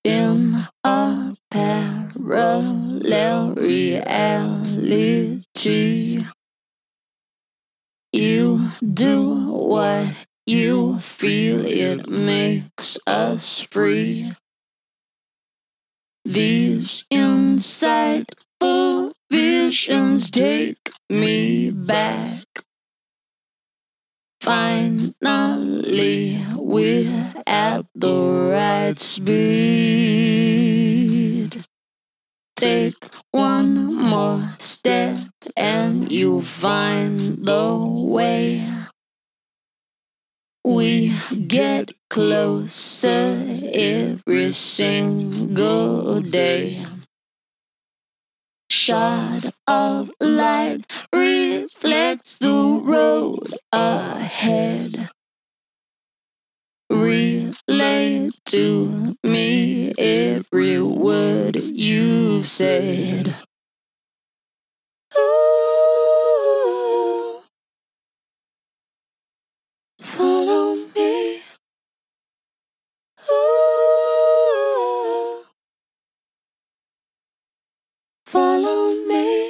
In a parallel reality, you do what you feel, it makes us free. These insightful visions take me back. Finally, we're at the right speed. Take one more step and you'll find the way. We get closer every single day. Shot of light reflects the road ahead. Relay to me every word you've said. Ooh, follow me. Ooh, follow me.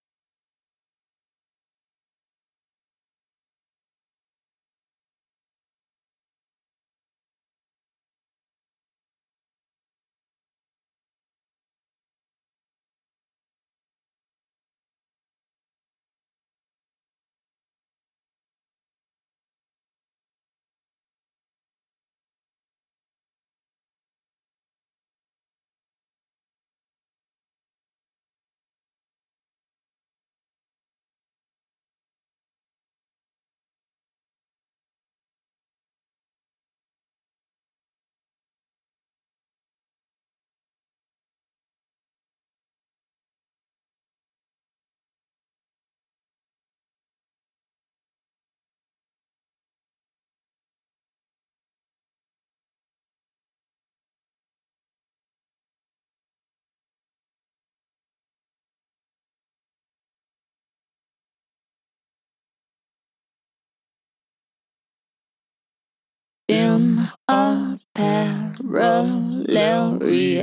In a parallel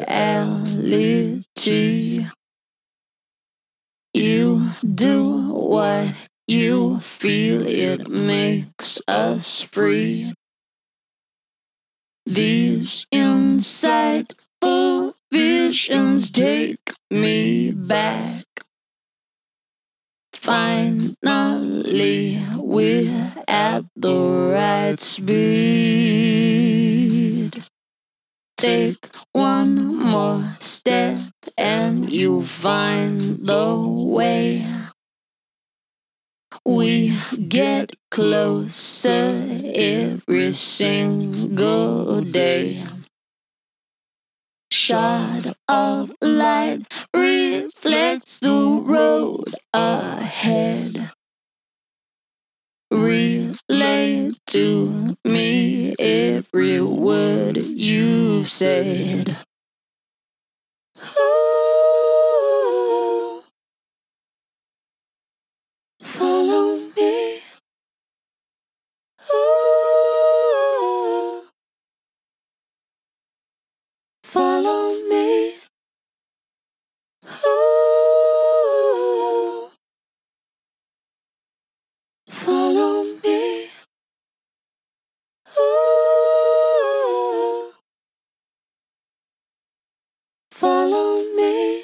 reality, you do what you feel, it makes us free. These insightful visions take me back. Finally, we're at the right speed. Take one more step and you'll find the way. We get closer every single day. Shot of light reflects the road ahead. Relay to me every word you've said. Ooh, follow me. Ooh, follow me. Ooh, follow me. Ooh, follow me.